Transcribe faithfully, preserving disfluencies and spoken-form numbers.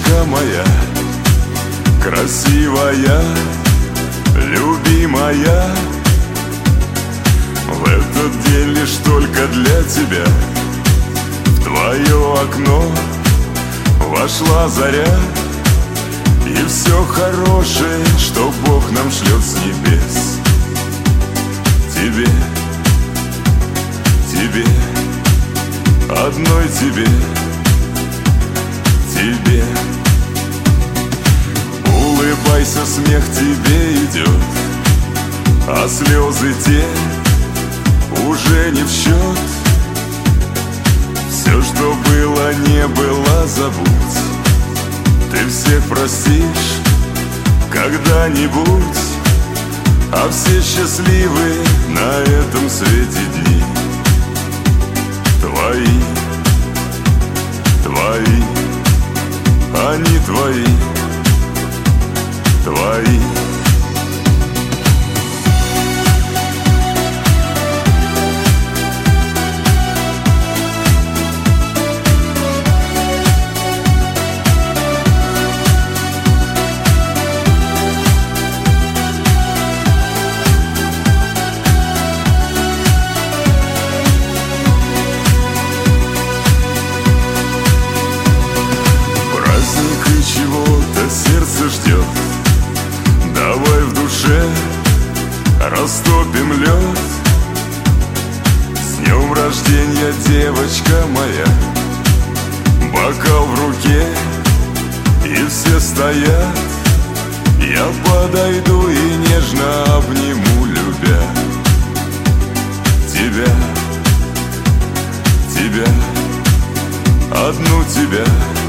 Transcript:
девочка моя, красивая, любимая. В этот день лишь только для тебя в твое окно вошла заря. И все хорошее, что Бог нам шлет с небес, тебе, тебе, одной тебе, тебе. Улыбайся, смех тебе идет, а слезы те уже не в счет. Все, что было, не было, забудь. Ты всех простишь когда-нибудь, а все счастливы на этом свете дни твои, твои, они твои, твои. Чего-то сердце ждет, давай в душе растопим лед. С днем рождения, девочка моя, бокал в руке, и все стоят. Я подойду и нежно обниму, любя тебя, тебя, одну тебя.